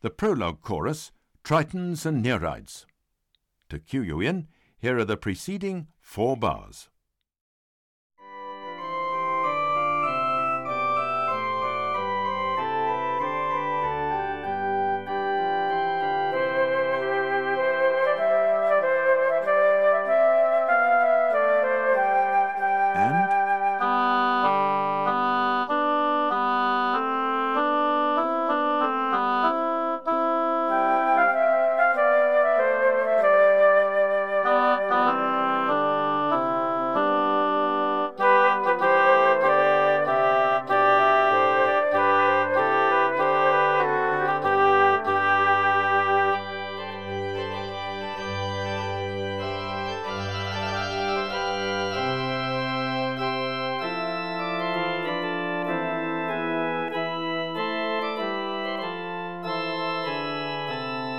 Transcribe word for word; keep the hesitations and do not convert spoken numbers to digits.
The prologue chorus, Tritons and Nereids. To cue you in, here are the preceding four bars.